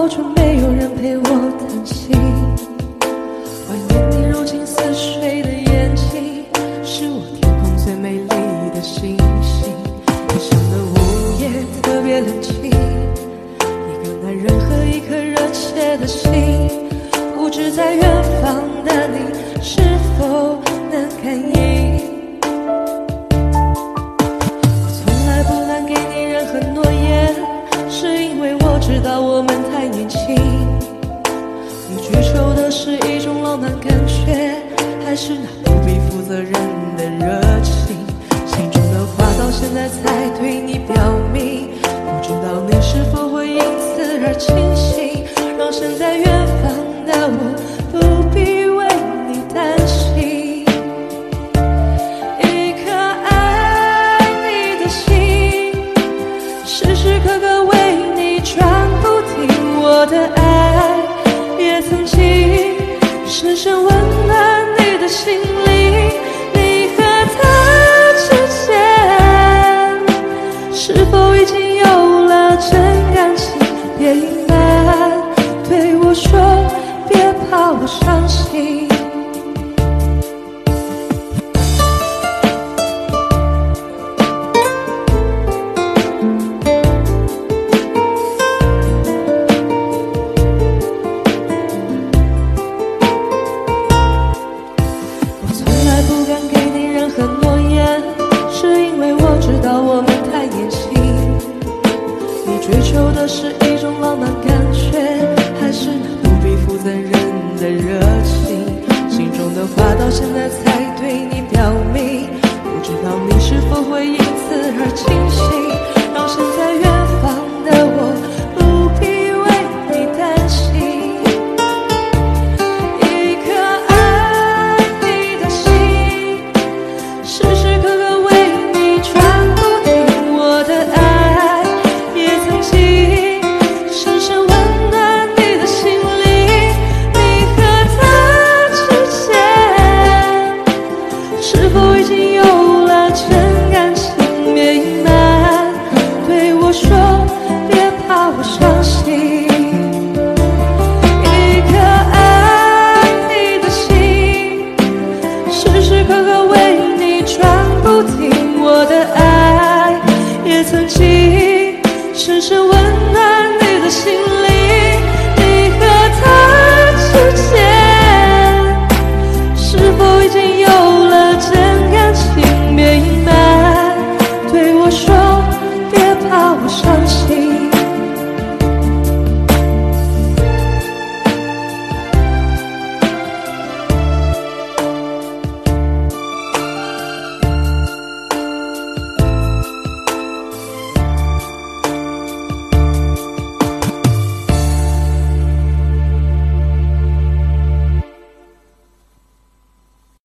好久没有人陪我谈心，怀念你如今似水的眼睛，是我天空最美丽的星星。异乡的午夜特别冷清，一个男人和一颗热切的心，不知在远方的你是否能感应。我从来不敢给你任何诺言，是因为我知道我们太年轻。你追求的是一种浪漫感觉，还是那不必负责任的热情？心中的话到现在才对你表明，不知道你是否会因此而清醒，让身在远方的我不必为你担心。一颗爱你的心，时时刻刻为你转不停，我的爱也曾经深深温暖你的心灵。你和他之间是否已经有了真感情？别隐瞒，对我说，别怕我伤心。我从来不敢给你任何诺言，是因为我知道我们太年轻。你追求的是一种浪漫感觉，还是那不必负责任的热情？心中的话到现在才对你表明，不知道你是否会因此而清醒，让身在远方的我不必为你担心。一颗爱你的心，时时刻刻为你转不停，我的爱也曾经深深温暖你的心灵。你和他之间是否已经有了真感情？别隐瞒，对我说，别怕我伤心。一颗爱你的心，时时刻刻为你转不停，我的爱也曾经深深温暖你的心灵。